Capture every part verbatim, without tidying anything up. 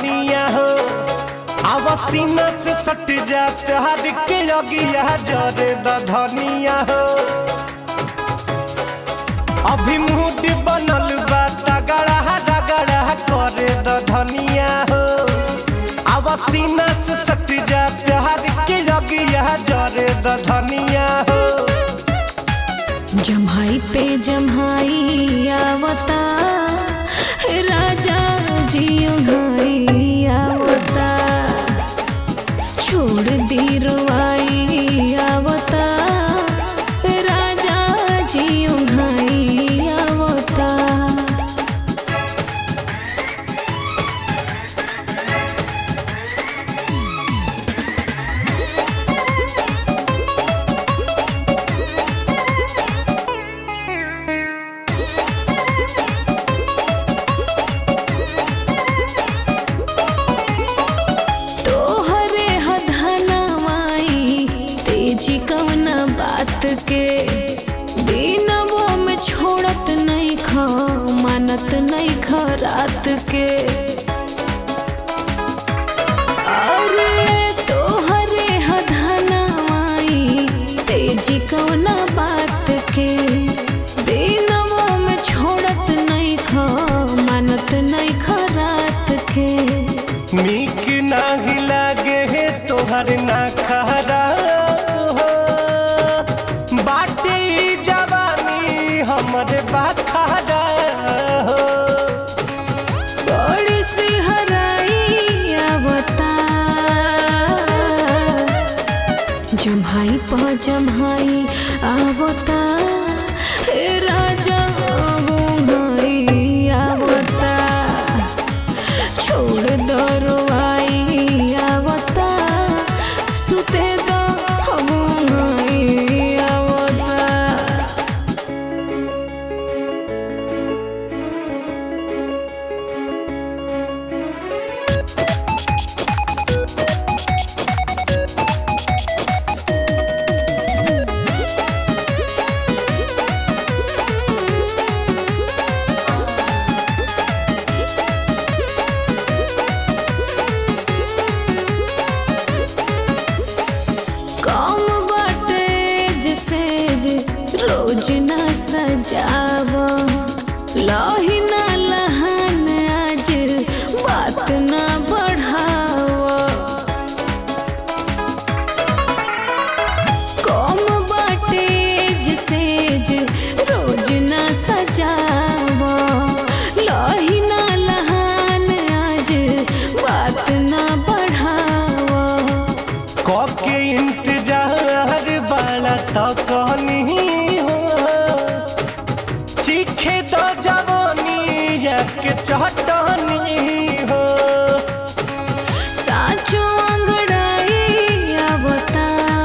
धनिया हो। आवासीना से सट जा प्यार के अगिया जरे द धनिया हो। अभी मूड बनल बा तगड़ा रगड़ा करे द धनिया हो। आवासीना से सट जा प्यार के अगिया जरे द धनिया हो। जम्हाई पे जम्हाई आवता राजा जी ओंघाई आवता। छोड़ दी रुवाई आवता राजा जी ओंघाई आवता। कौना बात के दिनवो में छोड़त नहीं खा मानत नहीं खा रात के। अरे तोहरे हधनवाई तेजी कौना बात के दिनवो में छोड़त नहीं खा मानत नहीं खा रात के। नीक नाही लागे है तोहर ना खरा हमरे बाखारा हो। बड़ी सी हराई आवता जम्हाई पा जम्हाई आवता राजा ओंघाई आवता। छोड़ दो रुवाई आवता सुते दो ओंघाई आवता। रोज ना सजाव लही ना लहन आज बात ना बढ़ाव। कम बाटे जसेज रोज ना सजाव लही ना लहन आज बात ना बढ़ाव। के इंतजार बाला तो कहनी हो चीखे तो जवानी के चटनी हो। साचो अंगड़ाई आवता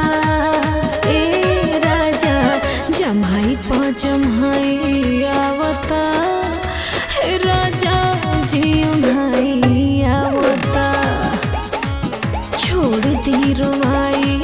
ए राजा जम्हाई पा जम्हाई आवता राजा जी ओंघाई आवता। छोड़ दी रुवाई